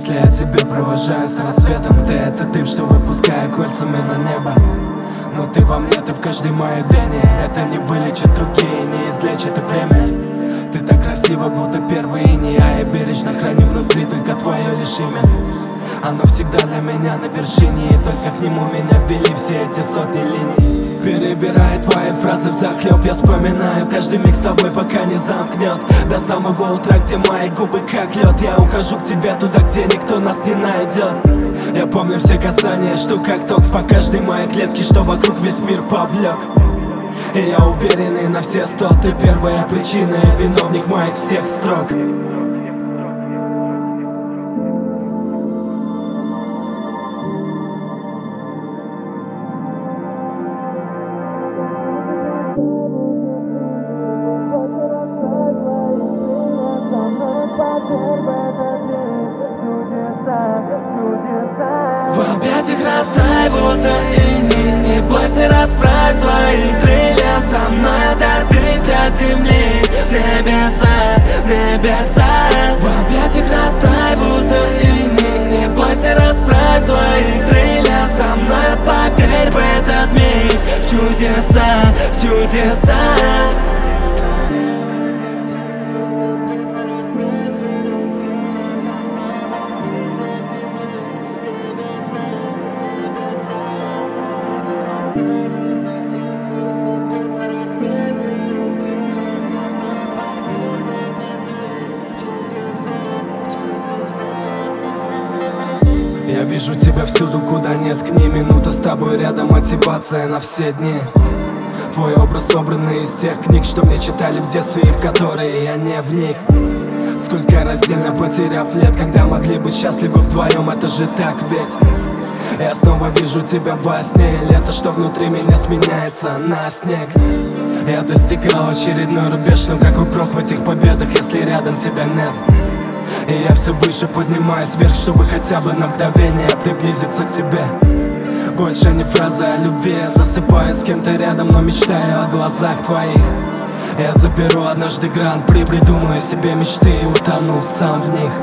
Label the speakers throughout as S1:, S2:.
S1: Если я тебя провожаю с рассветом, ты — это дым, что выпускаю кольцами на небо. Но ты во мне, ты в каждой моей вене. Это не вылечит другие, не излечит и время. Ты так красиво, будто первый иней, а я бережно храню внутри только твое лишь имя. Оно всегда для меня на вершине, и только к нему меня ввели все эти сотни линий. Перебирая твои фразы взахлеб, я вспоминаю каждый миг с тобой, пока не замкнет. До самого утра, где мои губы как лед. Я ухожу к тебе туда, где никто нас не найдет. Я помню все касания, что как ток по каждой моей клетке, что вокруг весь мир поблек. И я уверенный на все 100, ты первая причина и виновник моих всех строк.
S2: В объятиях расттай, будто иней. Не бойся, расправь свои крылья. Со мной оторвись от земли. Небеса, небеса. В объятиях расттай, будто иней. Не бойся, расправь свои крылья. Со мной поверь в этот миг. В чудеса, в чудеса.
S1: Я вижу тебя всюду, куда нет ткни. Минута с тобой рядом, мотивация на все дни. Твой образ собранный из всех книг, что мне читали в детстве и в которые я не вник. Сколько раздельно потеряв лет, когда могли быть счастливы вдвоем, это же так ведь. Я снова вижу тебя во сне, лето, что внутри меня сменяется на снег. Я достигал очередной рубеж, но какой прок в этих победах, если рядом тебя нет? И я все выше поднимаюсь вверх, чтобы хотя бы на мгновение приблизиться к тебе. Больше не фраза о любви, я засыпаю с кем-то рядом, но мечтаю о глазах твоих. Я заберу однажды гран-при, придумаю себе мечты и утону сам в них.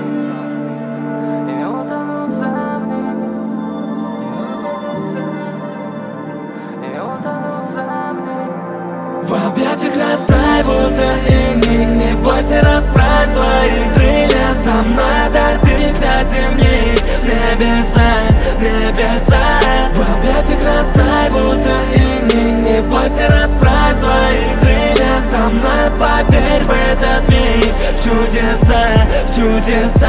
S2: В объятиях расттай, будто иней. Не бойся, расправь свои крылья. Со мной оторвись от земли. Небеса, небеса. В объятиях расттай, будто иней. Не бойся, расправь свои крылья. Со мной поверь в этот миг. В чудеса, в чудеса.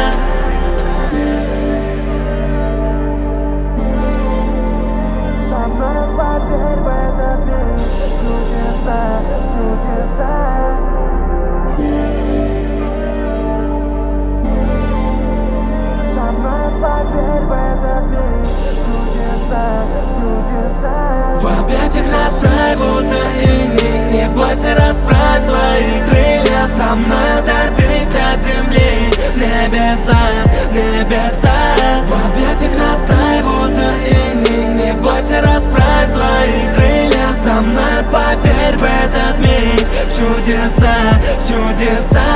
S2: В объятиях расттай, будто иней. Не бойся, расправь свои крылья. Со мной оторвись от земли. Небеса, небеса. В объятиях расттай, будто иней. Не бойся, расправь свои крылья. Со мной поверь в этот миг. В чудеса, в чудеса.